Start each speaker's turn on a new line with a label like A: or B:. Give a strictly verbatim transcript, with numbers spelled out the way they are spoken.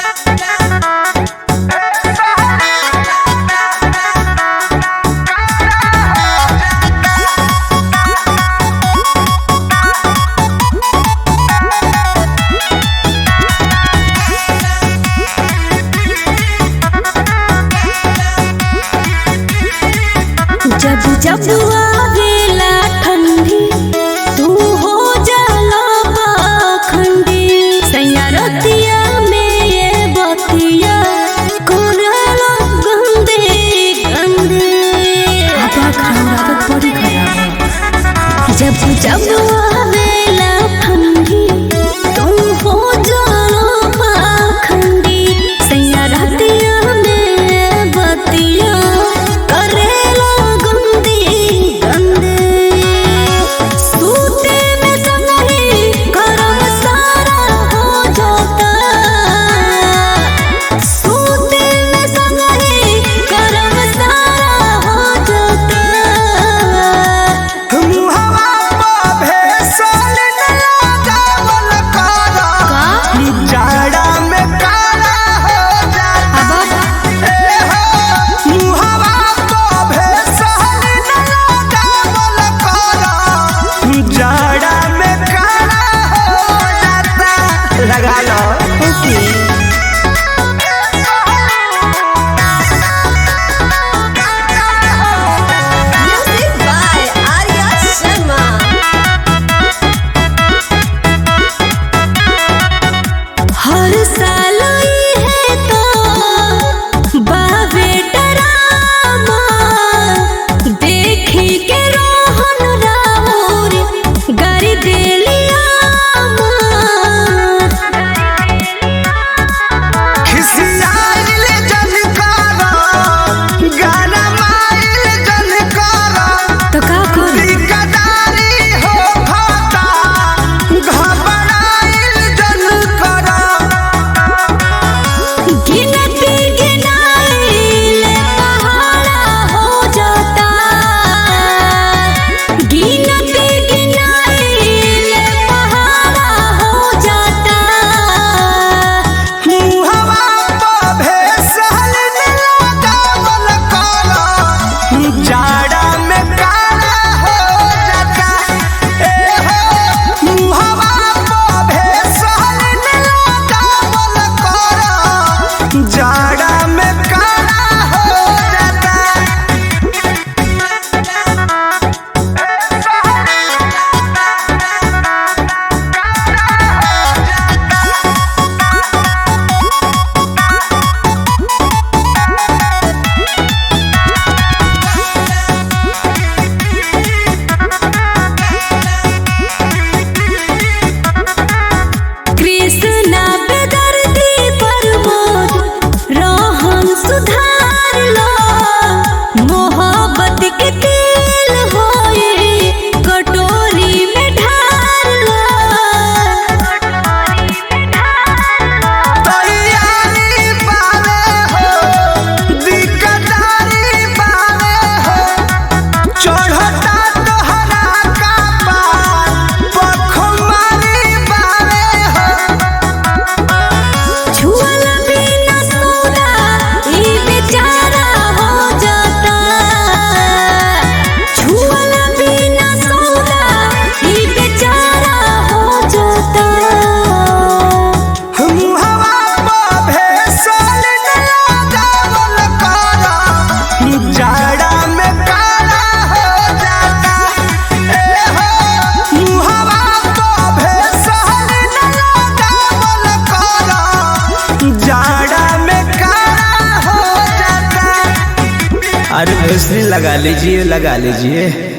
A: जब जब आवेला ठंडी तू हो जाला पाखंडी सैया रतिया में ये बतिया कोरला गंदे गंदे आपा खराब बड़ी खराब जब जब आवेला ठंडी तू हो जाला पाखंडी सैया रतिया में ये बतिया
B: लगा लो
A: Music by Arya Sharma. हर साल है तो बावे डरामा देखी के रोहन राउर गारी देलिया
B: अरे वैसलीन लगा लीजिए लगा लीजिए।